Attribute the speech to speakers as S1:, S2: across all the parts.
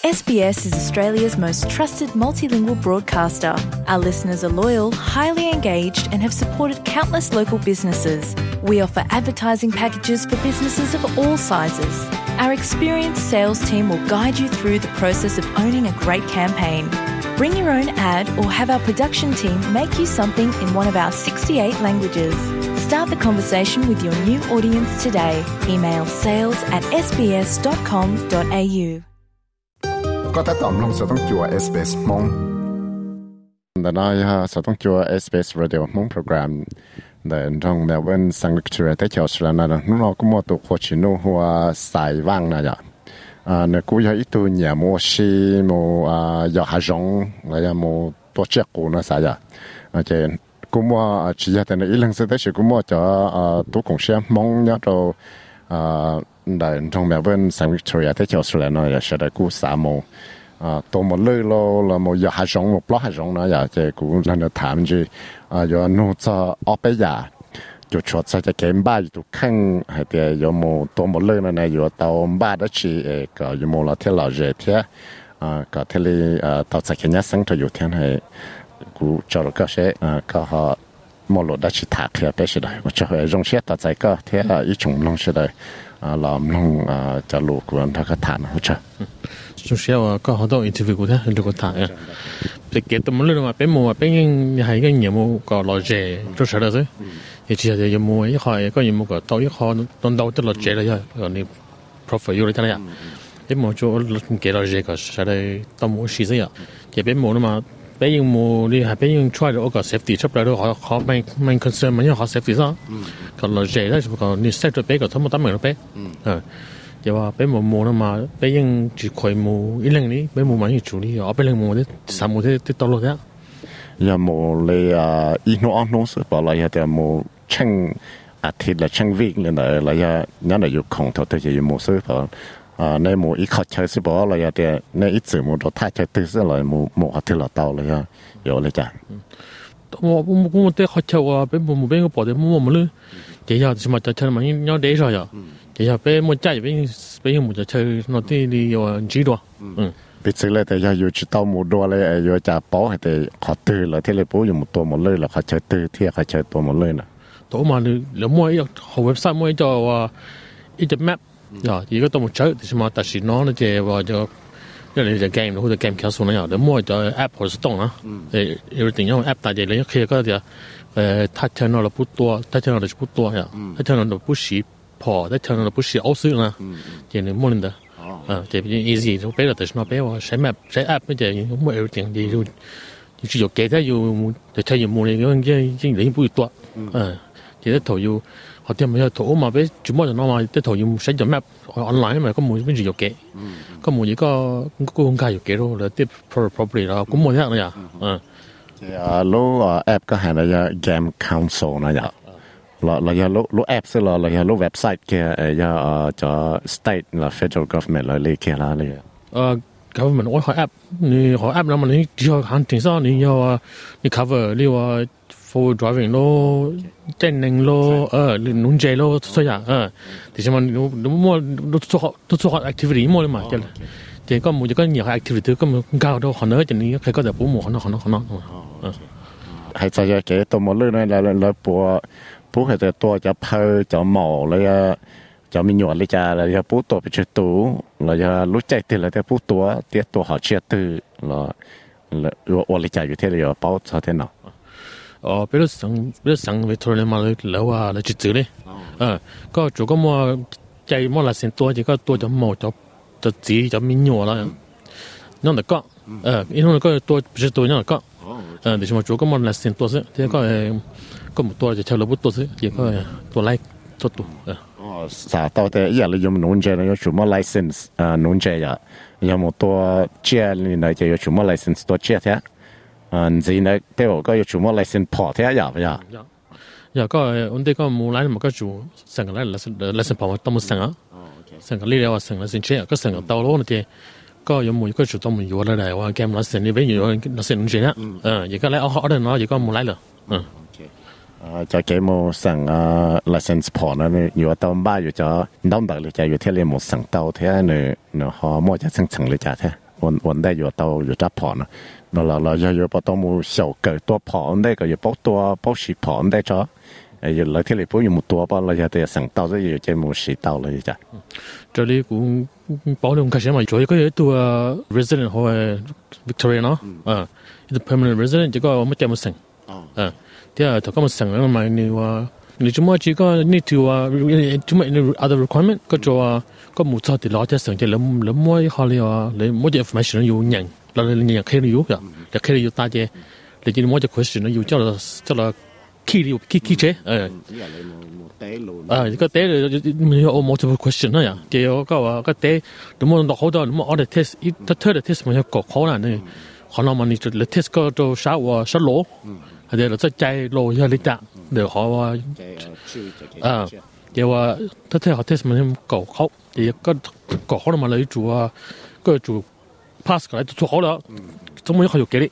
S1: SBS is Australia's most trusted multilingual broadcaster. Our listeners are loyal, highly engaged, and have supported countless local businesses. We offer advertising packages for businesses of all sizes. Our experienced sales team will guide you through the process of owning a great campaign. Bring your own ad or have our production team make you something in one of our 68 languages. Start the conversation with your new audience today. Email sales@sbs.com.au.
S2: ก็ถ้าตอมลงจะต้องจัว SBS มงแต่น้อยจะต้องจัว SBS Radio มงโปรแกรมแต่ตรงเมลเบิร์นสังกัดชื่อแต่เจ้าสุดนั้นนะน้องก็มัวตัวโคชิโนหัวสายว่างนะจ๊ะเนี่ยกูอยากอีตัวเนี่ยมัวชีมัวอยากหาจงแล้วยังมัวตัวเจ้ากูนะสายจ้ะเจนกูมัวชี้แต่ในอีหลังสุดแต่ชื่อกูมัวจะตัวของเชียมงเนี่ยเราแต่ตรงเมลเบิร์นสังกัดชื่อแต่เจ้าสุดนั้นจะได้กูสามโมตัวหมดเลยเราโมอยากหาจงมัวปล้อหาจงนะอย่าเจกูนั่นจะถามจีอยากนู่นจะออกไปอย่า就出在这间吧，就看还得有么多么热呢？有到吧的去个有么了天老热天个天里到这间生头有天还古找了个些个哈么了的去打开的是的，我这会用些到这个天一种弄是的老弄จะลูกวน他个谈好着。
S3: 就是我刚好到 interview 过的，这个谈呀。这给他们了嘛，别么别人还一个业务搞老热，就是了噻。也其实有么一下，个业务个到一下，到得老热了呀，你 profit 有了得了呀。别么就给老热个，实在到么事情呀，也别么了嘛。别人么你还别人 try 咗個 safety 出嚟都好 main concern 咪因為好 safety 啦。個老熱咧就個你 set 咗俾個都冇得明咯俾。又話俾冇啦嘛，俾人住佢冇一零年，俾冇問要處理，我俾你冇啲三冇啲道路嘅。
S2: 有冇你一弄安弄是把來有啲冇清鐵嚟清 week 嚟嚟有人嚟要空頭對住要冇水把你冇一靠車是把來有啲你一直冇到太車對是來冇鐵落到嚟呀，有嚟咋？
S3: 我啲靠車啊，俾冇俾我報啲冇咧，幾日什麼就車咪有啲咗呀。其實俾冇揸俾冇就去攞啲你要知道，
S2: 別說咧，就要知道冇多咧，要就保係哋學對啦，睇你保用冇多冇累啦，學就對，睇學就多冇累啦。
S3: 到嘛你冇一個 website 冇就話一隻 map，呀，而家都冇出，什麼特殊攞咧就話就，因為你就 game 好似 game 卡數那樣，你冇就 app 或者動啦，有定用 app 大隻你其實嗰啲ทัชเชนเราพูดตัวทัชเชนเราพูดตัว呀，ทัชเชนเราพูดสีพอทัชเชนเราพูดสีเอาซื้อนะเดี๋ยวนี้มั่วเลยเดี๋ยวเป็น easy ทุกเป้เราแต่สมัยเป้ว่าใช้ map ใช้ app ไม่เดี๋ยวมั่วเอาจริงดีอยู่อยู่เกถ้าอยู่แต่ใช้อยู่มั่วเลยก็ยิ่งเลยพูดตัวเดี๋ยวถอยอยู่เขาเตรียมมาถอยมาเป้จุดมั่วจะน้องมาแต่ถอยอยู่ใช้จาก map ออนไลน์มาก็มั่วเป็นอยู่เกก็มั่วก็คงกายอยู่เกแล้วแล้วที่ properly แล้วก็มั่วเนี่ยนะ
S2: รู้แอปก็หาในเกม council นะจ๊ะเราอยากรู้แอปสิเราอยากรู้เว็บไซต์queอยากจะ state และ federal government เลยแค่ละเลย
S3: government 我แอปนี่ขอแอปแล้วมันนี่ที่เขาหันถึงซะนี่要นี่ cover นี่ว่า for driving 咯เจนนึง咯นุ่งเจ咯所以ที่什麼你มั่ว都做好 activity มั่วเลย嘛เจก็มั่วก็nhiều activity ก็มันก้าว到可能จะนี่ใครก็จะปูหมู่可能
S2: 係就係幾多冇咧來ปู係就多就拋就毛เลย就มีหนวดเลยจ้าเลยปูตัวไปช่วยตัวเลยรู้ใจตัวเลยแต่ปูตัวเตี้ยตัวหาเชื่อตัวเลยว่าเลยจ้าอยู่ที่เลยเป้าเท่าที่nào
S3: 比如上ไปทั่วเลยมาเลยแล้วว่าเลยจุดจืดเลยก็จู่ก็มัวใจมัวละเส้นตัวจะ毛จะจีจะมีหนวดแล้วนั่นแต่ก็อีนั่นก็ตัวไปช่วยตัวนั่นก็เดี๋ยวจู่ก็มัวละเส้นตัวซิที่ก็หมดตัวจะเช่าระบบตัวซิเดี๋ยวก็ตัวไล่ตัว
S2: สาตัวแต่อย่างเราอยู่นุ่นเจเราอยู่มั่ว license นุ่นเจอย่างหมดตัวเจ้านี่นะจะอยู่มั่ว license ตัวเจ้าแท้จริงนะแต่ว่าก็อยู่มั่ว license พอแท้
S3: อย่างก็อันนี้ก็มูไล่มันก็จู่สั่งอะไร license พอต้องมาสั่งสั่งก็เรียกว่าสั่ง license เจ้าก็สั่งก็ตัวโลนั่นเองก็ยังมูก็จู่ต้องมูอยู่อะไรว่าเกม license นี่เป็นอยู่ license นุ่นเจนะอย่างก็ไล่เอาเดินเนาะอย่างก็มูไล่เลย
S2: จะเกี่ยวกับสั่งlicense พอนะอยู่ตอนบ้านอยู่จะน้องดักเลยจะอยู่ที่เรียนหมดสั่งเตาเท่าเนี่ยเขาหมดจะสั่งเลยจ้าเท่วันได้อยู่ตัวอยู่จับพอนะเราอยู่พอตัวมู小狗ตัวพอได้ก็อยู่พอตัวพอสีพอได้จ้ะอยู่เลยที่เลยพวกอยู่หมดตัวพอเราจะสั่ง到就有这มูสี到了จ้ะ
S3: 这里保留开始嘛，主要个ตัว resident 和 Victoria เนาะthe permanent resident 这个我们怎么省第二他们省了嘛你怎么这个你就怎么 other requirement ก็จะก็หมู่ชาติเราจะ省จะ了么一下了你么的 information 有人เรา人可以有呀จะ可以有大家你这么就 question 有叫了 key เก็เต้มีmultiple question นะอย่างเดี๋ยวก็เต้เดี๋ยวมันเขาจะมัน audit test ถ้าเธอ的 test มันจะก่อเขาน่ะนี่เขาเรามันนี่จะ test ก็จะช้าว่าช้าโลเดี๋ยวเราจะใจโลเยอะเลยจ้ะเดี๋ยวเขาว่าเดี๋ยวว่าถ้าเธอเขา test มันก่อเขาเดี๋ยวก็ก่อเขาเรามาเลยจู่ก็จู่ pass ก็เลยจู่เขาแล้วต้องไม่เขาอยู่เกลี่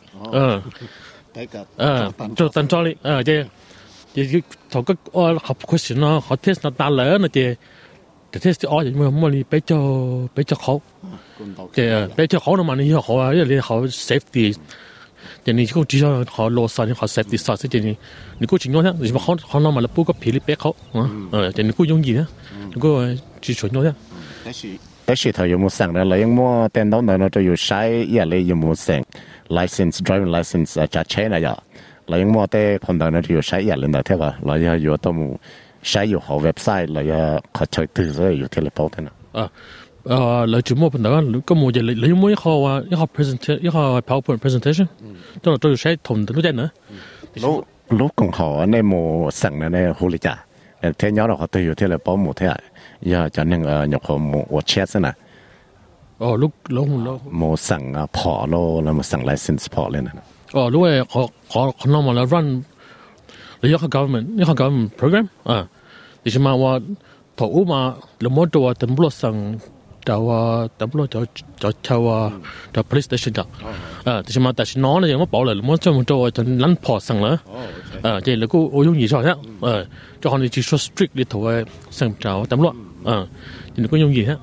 S3: 就等着哩这头个好 question 咯，好 test 那打了那这 test 哦，因为么哩比较好，这比较好的嘛，你要好啊，因为你好 safety， 这你个至少好落实，你好 safety 啥子这你个情况下，你说好那么了，不过皮里别好这你个容易呢，你个只存着呢。
S2: 但是他有冇สั่งแล้วยังมั่วแต่น้องเราจะอยู่ใช้อย่างไรอยู่มั่วสั่ง license driving license จะใช้อะไรอย่างเรายังมั่วแต่คนเราจะอยู่ใช้อย่างไรเท่ากับเราจะอยู่ต้องใช้อยู่ของเว็บไซต์เราจะขอใช้ตื่นเลยอยู่ที่เราพูดนะ
S3: เราจะมั่วคนเราก็มั่วจะเรายังมั่ว一號 presentation 一號 PowerPoint presentation ต้องเราจะใช้同都在呢
S2: ลูกของเขาในมั่วสั่งในหูลิจ่าเที่ยวเราเขาตื่นอยู่ที่เราพูดมั่วเท่าอย่าจะนึ่งอย่างของมั่วเช็ดนะ
S3: ลูก
S2: มั่วสั่งพอแล้วมั่วสั่ง license พอเลยนะ
S3: รู้ว่าเขาน้องมาแล้ว run แล้วยังเขา government program ดิฉันมาว่าถูกมาแล้วมั่วตัวตำรวจสั่งแต่ว่าตำรวจจะเช่าจะ police station จ้ะดิฉันมาแต่ฉันน้องเลยยังไม่บอกเลยมั่วจะมั่วตัวจะลั่นพอสั่งเลยเจแล้วก็โอ้ยยิ่งใหญ่ใช่ไหมจะคนนี้จะ strict เลยถูกว่าสั่งเจ้าตำรวจทีนี้ก็ยิ่งใหญ่ฮะ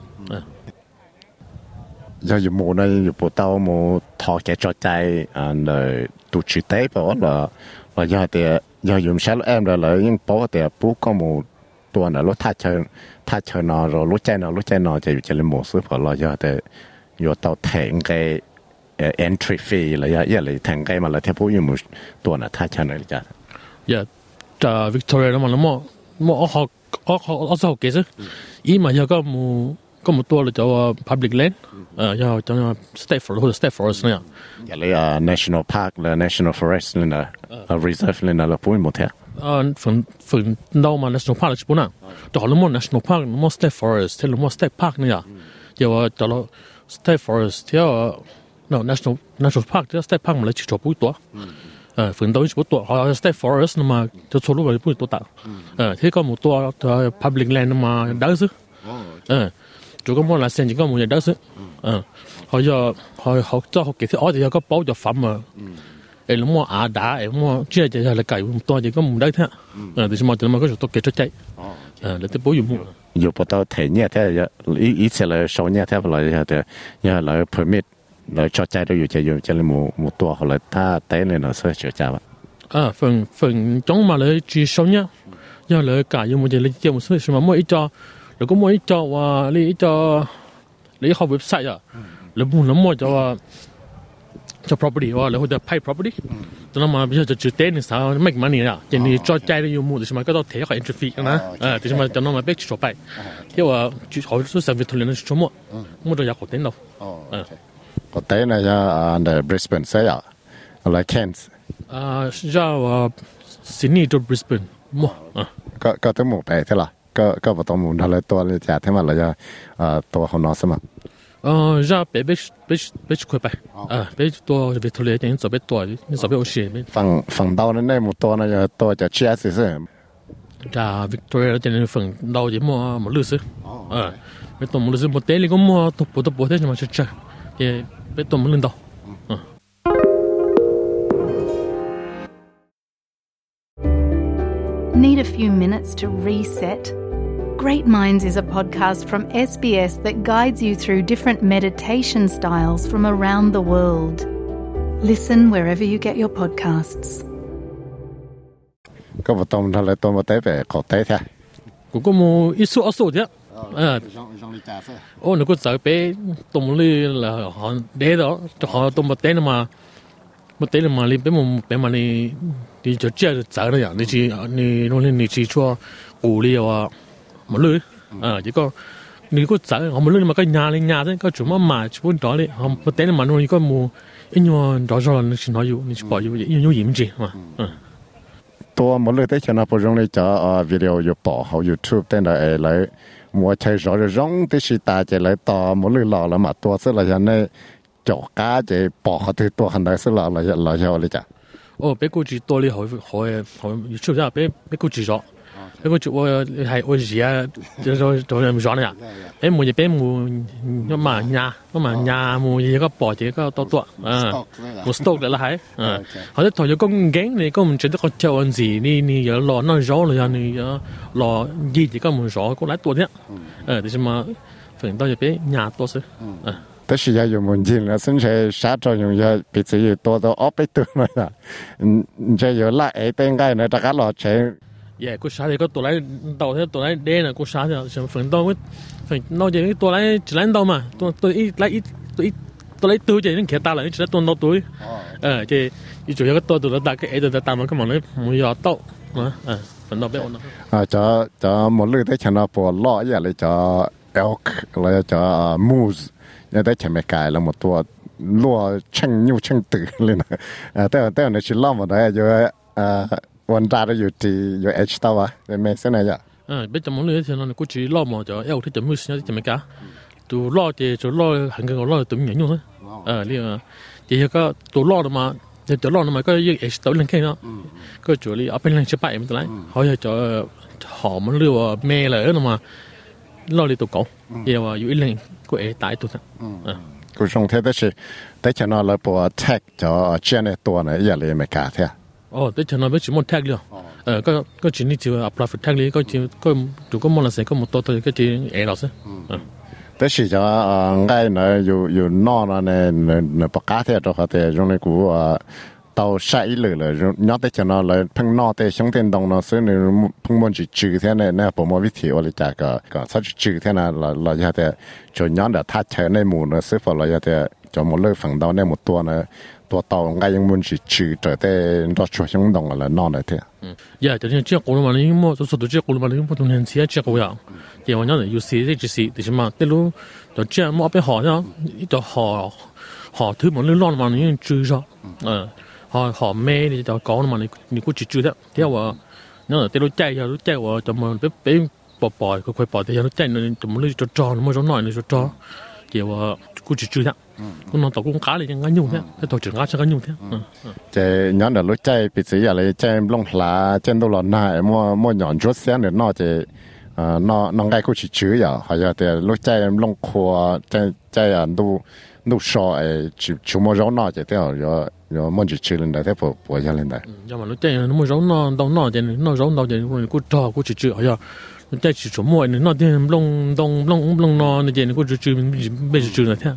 S2: อยู่หมู่ในอยู่ปวดเต้าหมู่ทอแกจอใจเลยตูชิเต้เพราะว่าย่าแต่ย่าอยู่ใช้รถแอมเลยยังเพราะว่าแต่ปุ๊กก็หมู่ตัวน่ะรถท่าเชิญนอรถใจนอจะอยู่จะเลยหมู่ซื้อเพราะเราย่าแต่อยู่เต้าแทงไกentry fee เลยย่าเลยแทงไกมาเลยแทบปุ๊อยู่หมู่ตัวน่ะท่าเชิญเลยจ้ะ
S3: อย่าจะ Victoria แล้วมันเขาเกษอีมาย่าก็หมู่ตัวเลยจะว่า public land要叫 state forest 或者 state forest 那样
S2: อย่างเลยnational park และ national forest เลยนะreserve เลยนะเราพูดหมดแท้
S3: phần đâu mà national park là chỉ bốn nào đó là một national park một state forest thế là một state park nữa giờ cho nó state forest theo national park theo state park mà là chỉ cho bốn tuổi phần đâu chỉ bốn tuổi họ state forest mà cho số lúc là bốn tuổi tạo thế có một tuổi public land mà đỡ chứ chủ có một là sen chỉ có một nhà đất họ cho họ kỹ thuật thì họ có bảo cho phẩm mà lúc mà đá lúc chia cho là cày to chỉ có một đất thôi thì xem mà có số kỹ thuật chạy để tới bảo dùng
S2: อยู่พอตัวเทียนเนี่ยแท้อีเสร็จเลยโซนเนี่ยแท้เลยแต่เนี่ยเลย permit เลยชดใจเราอยู่จะเลยหมู่ตัวเขาเลยถ้าเต้นเลยเนาะเสื้อเฉียวจ้า
S3: phần trong màเลยchỉ số nhá giờเลยcày dùng một cáiเลยmột số mà mỗi ít choแล้วก็มั่วอีจอว่าเลยเขาเว็บไซต์แล้วมั่วจะว่าจะ property ว่าแล้วจะ pay property ตอนนั้นมาไม่ใช่จะจุดเต้นสาวไม่กี่มันนี่อ่ะจะนี่จอใจได้อยู่มั่วแต่ใช่ไหมก็ต้องเทเขา entry fee นะแต่ใช่ไหมตอนนั้นมาเป๊กชั่วไปที่ว่าเขาสู้สังวิทยุนั่นชั่วมั่วจะอยากเขาเต้นเรา
S2: เขาเต้นนะจะใน Brisbane ใช่ไหมอะไร Cairns
S3: จะว่าซิดนีย์จน Brisbane มั่ว
S2: ก็ต้องหมู่ไปใช่หรอก็ประตูมุนทะเลตัวเลยจ่าที่มันเราจะตัวของน้องสมัคร
S3: จะไปคุยไปไปตัววิทยุยังจะไปตัวยังจะไปเอาเสีย
S2: ฝั่งดาวนั่นในหมู่ตัวนั่นจะตัวจะเชียร์สิ
S3: จะวิกตอเรียจะในฝั่งดาวจะมั่วลือสิไปตัวมั่วลือสิหมดเตลิก็มั่วตัวเตจะมาเชื่อไปตัวมั่วลืมดาว
S1: Need a few minutes to reset? Great Minds is a podcast from SBS that guides you through different meditation styles from around the world. Listen wherever you get your podcasts.
S2: Có một tôm thôi là tôm một té về cổ té thế.
S3: Cũng có một ít số thế. Nó có sợ bé tôm là họ để đó, họ tôm một té mà đi bé mà đi cho chơi sợ đó vậy, đi chỉ cho củ li và một lưỡi, chỉ có đi có sợ họ một lưỡi mà cái nhà thế, có chủ mà chủ đó đi, họ một té mà nó có một ít nhiều đó rồi nó chỉ nói yêu, nó chỉ bảo yêu gì gì mà.
S2: Tôi một lưỡi tới cho nó bổ sung cho video yêu bỏ họ YouTube tên là lại mua chơi rõ rong tới si ta chỉ lại to một lưỡi lò là mà tôi sẽ là này chỗ cá chỉ bỏ họ từ tôi hành đại sẽ là cho lấy chả.
S3: Bé cô chỉ tôi đi hỏi YouTube ra bé cô chỉ rõ. Bé cô chụp hay ôi gì à rồi làm rõ này à. Bé mua nhưng mà nhà mua gì có bỏ chỉ có to một stock để là hay. Họ thích thổi cho con gán này có mình chỉ có chơi ăn gì ni giờ lò nó rõ rồi ni lò gì chỉ có một rõ có lái tuột nhá. Thì mà phần đó bé nhà to chứ.
S2: 但是也有门禁了，甚至啥作用也彼此有多到200多了。这有那点解呢？大家攞錢。
S3: 個啥嘢個ตัว嚟到咧，ตัว嚟咧呢個啥嘢，上份到份攞隻ตัว嚟只嚟到嘛，ตัว嚟對隻人其實打嚟，只嚟ตัว到對。即係做一個ตัว大嘅就打埋，咁樣咧冇有到份到俾我啦。
S2: 就冇呢啲錢啊，播攞一嚟就 elk 嚟就 moose。nhưng đấy chẳng mấy cái là một tua lúa chênh nhiêu chênh tử lên này, tới này chỉ lo một đấy rồiวันra đó rồi edge tao à, để mấy cái này vậy.
S3: Bây giờ mọi người thì nó cũng chỉ lo một chỗ, eo thì chấm mưa xí chấm mấy cái, tụ lo thì chỗ lo hàng cái lo tụi mình nhung thôi, liền thì có tụ lo mà, chỗ lo mà có cái edge tao lên cái đó, có chỗ li ở bên lên chế bài mình lại, hỏi chỗ họ muốn lừa mê là mà lo đi tụ cổ, giờอยู่อีกเลยก็ตายตัว
S2: กูส่งเท่ได้สิแต่ฉันเอาเลยปวดแท็กจะเชื่อในตัวไหนอย่าเลยไม่กล้าเท่
S3: แต่ฉันเอาไปจิมอนแท็กเลยก็จินี่จะอัพไลฟ์แท็กเลยก็ดูก็มองละเสียก็หมดตัวก็จะเราสิ
S2: แต่สิจะง่ายนะอยู่นอกนะในปากกาเท่ตัวเขาแต่ตรงนี้กูtàu saiเลยnhớ tới cho nó là phăng nọ tới sống thiên đông nó xứ này phăng muốn chỉ trừ thế này nè bộ môn viết thì ở đây chả có sao trừ thế này là như thế cho nhớ là thắt chơi này mù nó xứ phải là như thế cho một lớp phẳng đầu này một tua này tua tàu ngay yang muốn chỉ trừ trở tới nó cho sống đông là nọ này thế.
S3: Dạ, cho nên chiếc cổ mà nó mua số số chiếc cổ mà nó mua tụi nhân chia chiếc cổ vậy. Thì mà nhớ là UC cái gì thì mà tới lúc cho chiếc mua bên họ nhá, cho họ thứ mà nó lo mà nó trừ ra. Họ mê thì cho có mà你估住得，之後話，因為啲老仔話就咪俾bỏ佢bỏ thì nó chạy nó就冇呢做裝，冇做耐你做裝，就話估住得，咁我當公假你就啱用啫，一當全假就啱用啫。
S2: 即係有啲老仔彼此又嚟即係弄下，即係都落奶，冇養咗先嚟攞即nó ngay估住又，係啊，啲老仔弄貨即係都少誒，全部咗攞即係有뭔지 치는 데 대포 보여야된다.
S3: 야만 때 너무 좋나 너나 되는 너 좋나 되는 거 고다 고치 주 야. 때 주 뭐 있는 너 되는 long 너 되는 거 주 매주 주는 태.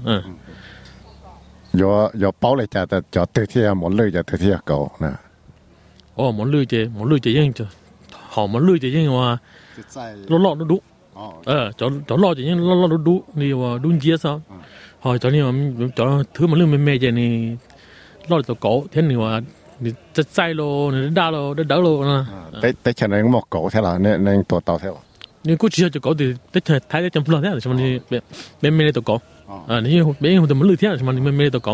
S2: 요包来家的叫对天冇累就对天搞呢。
S3: 冇累就應就好冇累就應話落都đủ. Cho lo就應落都đủ你話đủ嘢sao? Cho nên cho thứ mà lương mê này lo được cổ thế này màจะใจโลเนี่ยได้โลได้เดาโลนะ
S2: แต่ฉันเองหมกcổ thế là nênตัวเต่าthế
S3: นี่กูเชื่อจะcổ thìแต่ท้ายได้จำพลอดthếใช่ไหมนี่เป็นไม่ได้ตัวcổนี่เป็นคนแต่มันลือเท่ใช่ไหมนี่ไม่ได้ตัวcổ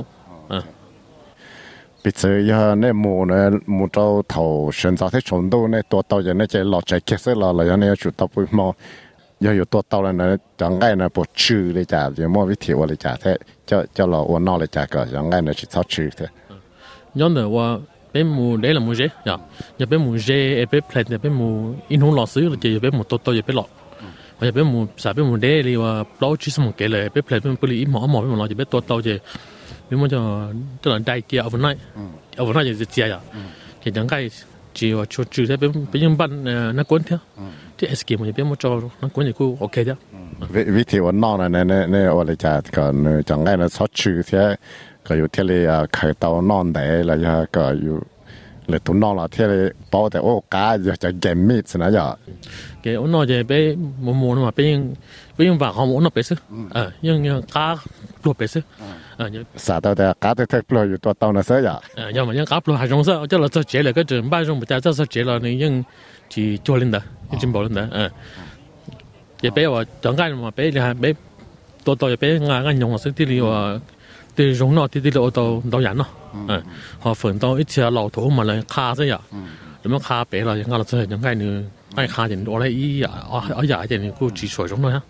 S2: bây giờ này mùa trâu thầu选择thế chủng đâu nàyตัวเต่าอย่างนี้จะหลอกใจแค่เสียหลอกเลยอย่างนี้จุดต่อไปมอ有ตัวเต่าเลยนะจังไงนะปวดชื่อเลยจ้ะอย่างมั่ววิธีว่าเลยจ้ะแท้จะหลอกวันนอกเลยจ้ะก็จังไงนะชิดชอบชื่อแท้
S3: ย้อนแต่ว่าเป็นหมูได้หรือหมูเจ๊อย่าเป็นหมูเจ๊เป็นแผลอย่าเป็นหมูอินทงหลอกซื้อจะอย่าเป็นหมูตัวอย่าเป็นหลอกอย่าเป็นหมูสายเป็นหมูได้เลยว่าปล้อชื่อสมองเกเลยเป็นแผลเป็นปลีหมอเป็นหมอจะเป็นตัวอย่าเป็นมันจะหลังใจเกี่ยวเอาไว้จะเจียจะจังไง chỉว่าช่วยจืดได้เป็นยังบ้านนักกวนเถอะที่เอสกีมันจะเป็นมอจอนักกวนจะกูโอเคเถอะ
S2: วิธีวันนอกนะเนี่ยอะไรจะก่อนจังไงนะชดชื่อเถอะก็อยู่ที่เลยเคยเตานอนได้แล้วก็อยู่เลยตุนนอนเราที่เลยป้อแต่โอ้กาจะเกมมิดสินะอย่า
S3: แกอุนนอจะไปมัวๆมาเป็นยังฝากของอุนนอไปซื้อยังกาปลวกไปซื้อ
S2: สาแต่กาแต่ปลวกอยู่ตัวเตานะเสีย
S3: 要么ยังกาปลวกหายงเสีย叫了这结了个整半钟不在这这结了你ยัง去做领导进步领导也别ว่าจังไงมาไปเลยไปตัว也别งาน用啊ที่นี่ว่าที่容纳ที่เรา到人咯好分到一条老头嘛来卡这样咁樣卡俾啦ยังเราจะยังไง你ไอ้卡人我咧依呀我呀人กู只隨中咯ฮะ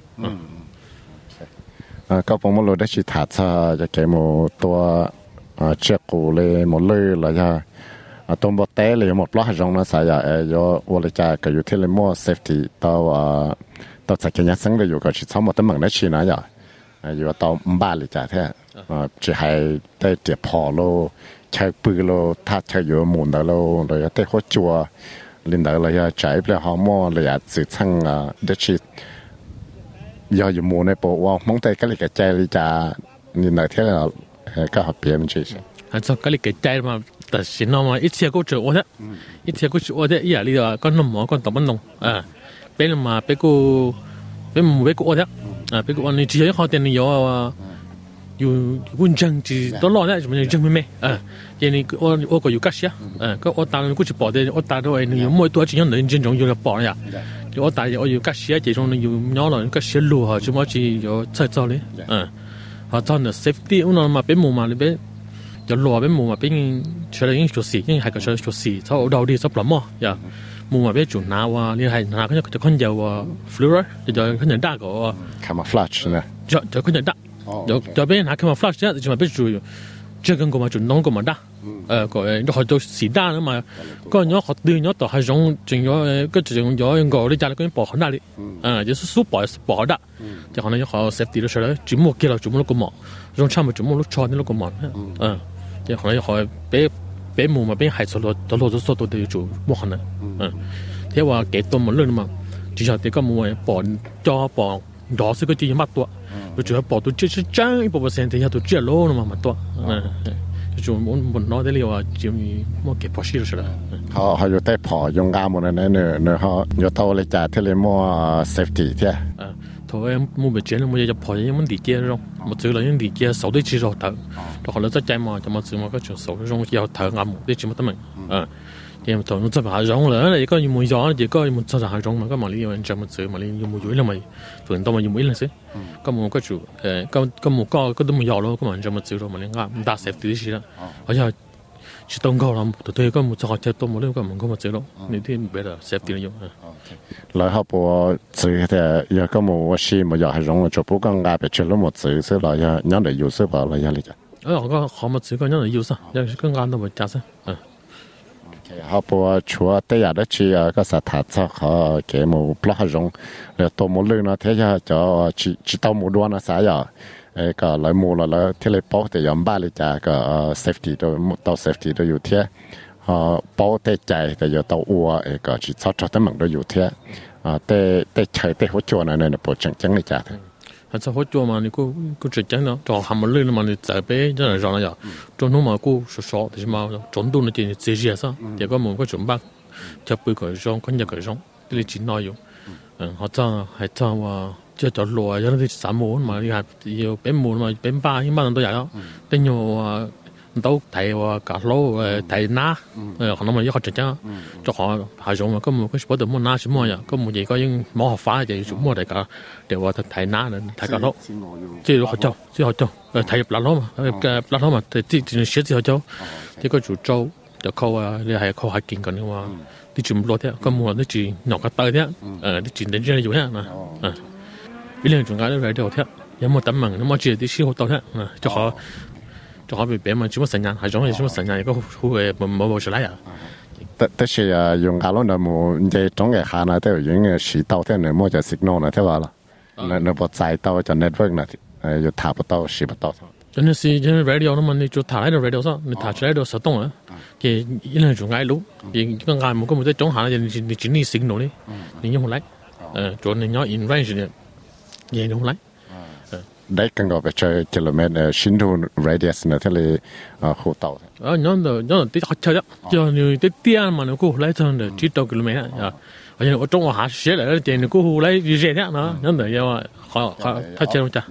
S2: ก็ผมไม่รู้ได้ชิถาซะจะเกี่ยวตัวเชือกกูเลยหมดเลยแล้วจะตัวบอเต้เลยหมดล้อหงนะสายยอวัวจะก็อยู่ที่เลยมั่วเซฟตี้ตัวสักอย่างซึ่งเลยอยู่ก็ชิดซ้อมหมดตั้งเหมือนได้ชินะอยู่ตัวบ้านเลยจ้ะแท้จะให้ได้เจ็บพอโลใช้ปืนโลถ้าใช้อยู่หมุนแล้วเราจะได้หัวจัวลินเดอร์เราจะใช้เปลือกหอมเราจะสื่อทั้งได้ชิดยออยู่หมุนในโปะว่ามองแต่ก็เลยกระจายเลยจ้ะลินเดอร์ที่เราก็หับเปลี่ยนใช่
S3: อันนั้นก็เลยกระจายมาแต่สินมาอีเทียก็จะโอ้เถอะอีเทียก็จะโอ้เถอะอย่างนี้ว่าก็น้ำหมอก็ตบมันลงเป็นมาเป็นกูเป็นหมูเป็นกูโอ้เถอะเป็นกูวันนี้ที่เขาเต็มนี่ว่าอยู่วันจันทร์ที่ตลอดเนี่ยมันยังไม่อย่างนี้我ก็อยู่กัสยก็我打กูจะบอกได้我打ด้วยนี่ไม่ตัวจริงๆนี่จริงๆอยู่แล้วบอก呀我打我อยู่กัสย这种呢有鸟了กัสย路哈就么就有在找嘞好找呢 safety 我那嘛เป็นหมู่มาเลยเป็นจะรอเป็นหมู่มาเป็นเชื่อยิ่งชุดสียิ่งให้กับเชื่อชุดสีเขาเราดีสับปะหม้อหมู่มาเป็นจุดหนาวว่านี่ให้หนาก็จะคนเดียวว่าฟลูออร์จะคนเดียวได้ก็
S2: คามาฟลัชนะ
S3: จะคนเดียวได้จะเป็นหาคามาฟลัชเนี่ยจะมาเป็นจุด这跟我们就弄个么大，个好多时代了嘛，个鸟好对鸟到还用，就要个这种要用个你家里个保好那里，就是书保是保的，就可能要好 safety 的事了，全部给了全部那个毛，用差不全部都穿的那个毛，就可能要好别木嘛，别害错了，到落着说到的就不可能，ที่ว่าเกตัวมันเรื่องมาจีชาเด็กก็มัวปอนจอปอนดอซึ่งก็จีนมากตัว就主要保都就是涨一部分现在要都接落了嘛多就มันน้อยได้เลยว่าจะมีมั่วเก็บพอชี了是了
S2: เขาอยู่ใต้พอ用งามหมดเลยเนี่ยเขาอยู่เท่าเลยจ่าที่เลยมั่ว safety เท่า
S3: 头诶冇被接了冇就跑因为理解咯冇走了因理解手对接着头到后来再加嘛就冇走嘛个就手那种要头啱冇啲全部得明因為同執下種啦，你個要冇咗，你個要冇執下種嘛，咁嘛你要人做乜做嘛，你要冇咗啦咪，反正嘛要冇啦先，咁冇個做咁冇個都冇有咯，咁嘛人做乜做咯嘛，你啱唔打 safety 啲事啦，好似去東高啦，對個冇做只都冇呢個冇咁乜做咯，你啲唔俾啦 safety 用啊。
S2: 來後部做嘅有個冇我試冇有係種做不過啱別做都冇做，所以來有人哋要識話來有嚟嘅。
S3: 我個好冇做個人哋要識，有個啱都冇加識，
S2: เขาบอกว่าชัวแต่อยากได้ชีก็สถานที่เขาเกี่ยวกับปลาหงแล้วตัวมูลนะที่จะจีตัวมูด้วนนะสายก็เลยมูแล้วที่เลยป้อแต่ยอมบ้าเลยจ้าก็safety ตัว safety ตัวอยู่ที่ป้อแต่ใจแต่อยู่ตัวอัวก็จีชอบแต่เหมือนตัวอยู่ที่แต่ใช้แต่หัวจวนอะไรเนี่ยปวดจังเลยจ้า
S3: 还是好做嘛？你กู直接呢，就还没累了嘛？你再别这样让了呀，中途嘛กู少的是嘛？中途那点直接上，结果冇个准备，就背佢上，跟住佢上，啲錢內容，我真係真話，即係就落有啲散門嘛，你係要俾門嘛，俾巴，一般人都有，跟住話。都睇話架路睇拿可能咪一個直接就學係種嘛，咁冇嗰度冇拿什麼呀，咁冇嘢個應冇學法就要做乜嚟㗎？就話睇拿呢，睇架路，即係學做，即係學做，睇入laptop嘛，laptop嘛，即寫字學做，呢個做做就靠啊，你係靠係見緊嘅嘛，啲全部落啲，咁冇啲字落個對啲，啲字你知你做咩嘛？呢兩種解都係啲學啲，有冇等問，有冇知啲書學到啲，就學。就好比別嘛，全部成人係種嘢，全部成人亦都好嘅冇出嚟啊！
S2: 但是用架路呢冇即係種嘅下呢都用嘅渠道ที่呢冇就 signal 呢ที่ว่า啦，呢部載到就 network 呢要塔不到，試不到。
S3: 真的是真的 radio 那么你就ถ่ายใน radio 上你ถ่ายใน radio 手动啊也一人就爱录也个爱冇咁在中下你只你 signal 呢你用来做你要 in range 呢也用来
S2: ได้กันก็ไปเจอกิโลเมตรชินทู radius เนี่ยที่เลยหูเต่า
S3: nhớ tí họ chơi đó giờ như tí tia mà nó cũng lấy thân để chỉ đầu km à ở nhà ở trong họ xé lại thì nó cũng lấy gì thế nó nhớ được giờ họ thay chơi không cha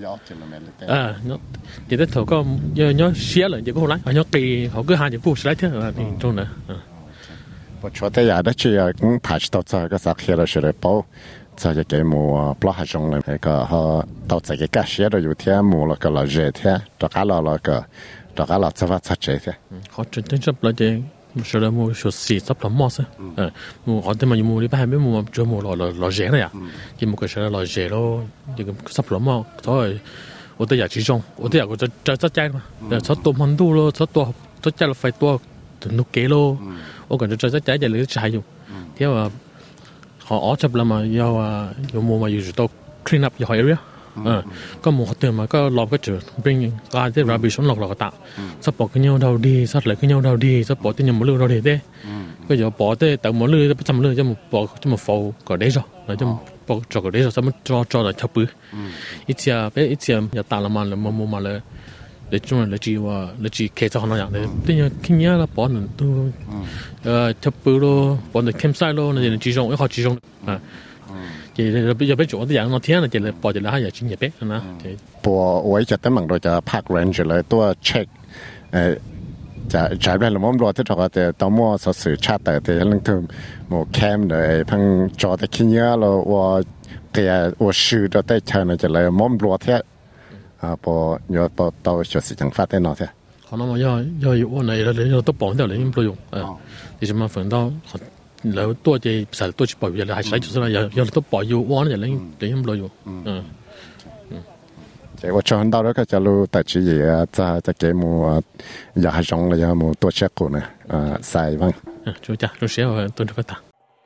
S3: nó thì tới thầu có nhớ xé lại chỉ có lấy ở nhớ kỳ họ cứ hai chục phút lấy thế là thì trong này
S2: พอช่วยแต่ยาได้ช่วยcũngถ่ายตัวใจก็สักเฮียเราช่วยเป้าจะจะเกี่ยมูปลาหายงเลยก็เขาตัวใจก็เสียเราอยู่ที่มูแล้วก็เราเจอที่ตัวก้าเราก็ตัวก้าเราจะว่าชัดเจนที่
S3: เขาจนถึงจับเราเจช่วยมูช่วยสีจับเราหมดสิมูเขาแต่มาอยู่มูนี่ไปให้ไม่มูช่วยมูเราเจเลยอ่ะที่มูก็ช่วยเราเจแล้วยังจับเราหมด所以我都有集中我都有個就ใจ嘛出ตัวมันดู咯出ตัวใจเราไฟตัวถึงลูกเกล我感覺最仔就你都係用，因為我執啦嘛，有冇嘛要做到 clean up 要係咩？ก็冇對嘛，ก็落個住 bring 啲 rubbish 落個搭，執薄嘅nhau đâu đi，執嚟嘅nhau đâu đi，執薄啲又冇lưu đâu đi đấy，個又薄啲豆冇lưu，不浸lưu，即係冇薄，即係冇浮個底咗，嗱即係薄做個底咗，使乜做嚟插杯，一次又大啦嘛，冇嘛咧。你中意你知話，你知其實可能人哋啲嘢傾嘢啦，幫人都出杯咯，幫人 campsite 咯，你哋注重一學注重啊，其實入邊做啲人我聽啦，就嚟幫住你下又專業啲係嘛？
S2: พอไว้จะตั้งมั่งโดยจะพัก range เลยตัวเช็คจะใช้เป็นหรือมั่งรอที่เราจะต้องมั่วสื่อชาติแต่ยังถึงมั่วแคมเลยพังจอแต่ขี้เยอะเราว่าเกี่ยว่าชื่อเราได้ใช้เนี่ยจะเลยมั่งรอที่พอ有到学习情发展了噻。
S3: 可能我要有我嚟啦，你都綁掉你唔用你什麼分到แล้วตัวจะใส่ตัวจะปล่อยอย่างไรใช้จุดนั้นอย่าตัวปล่อยอยู่วันอย่างไร你唔用
S2: 即係我做到แล้วก็จะรู้แต่ชี้จะเกี่ยมูอยากให้จงเลยมูตัวเช็คกูเนี่ยใส่บ้าง
S3: จุดจ้ะจุดเสียตัวนี้ก็ตา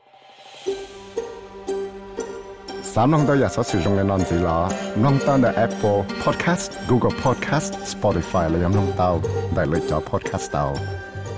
S2: 三弄到也所使用嘅內字啦，弄到嘅 Apple Podcast、Google Podcast、Spotify 嚟飲弄到，大類咗 Podcast 到。